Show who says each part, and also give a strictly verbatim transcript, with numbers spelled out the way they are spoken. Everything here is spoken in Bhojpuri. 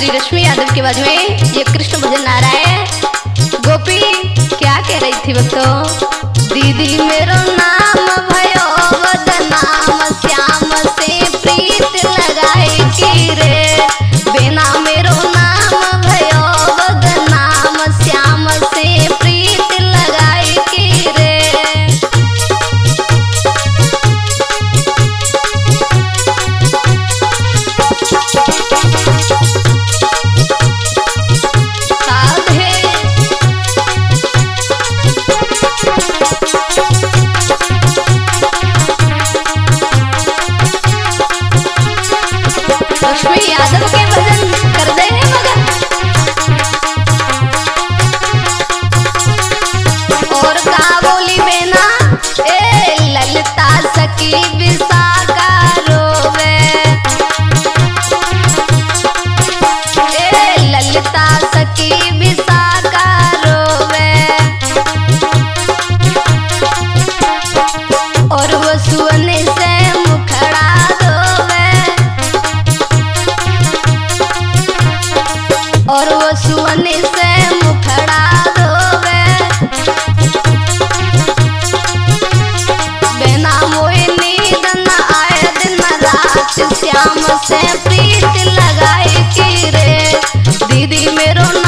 Speaker 1: श्री रश्मि यादव की आवाज में ये कृष्ण भजन आ रहा है। गोपी क्या कह रही थी भक्तों? दीदी मेरो नाम भयो बदनाम, श्याम से प्रीत लगाए की रे। बेना मेरो नाम भयो बदनाम, श्याम से प्रीत लगाए की रे। रश्मि यादव के भजन कर दे हैं मगन। और का बोली बेना ए ललिता सखी विशाखा रोवे। ए ललिता सखी विशाखा रोवे। और वो सुने से मुखड़ा धोवे। और वो सुने से मुखड़ा धोवे। बिना मोए नींद न आए दिन रात, श्याम से प्रीत लगाए की रे। दीदी मेरो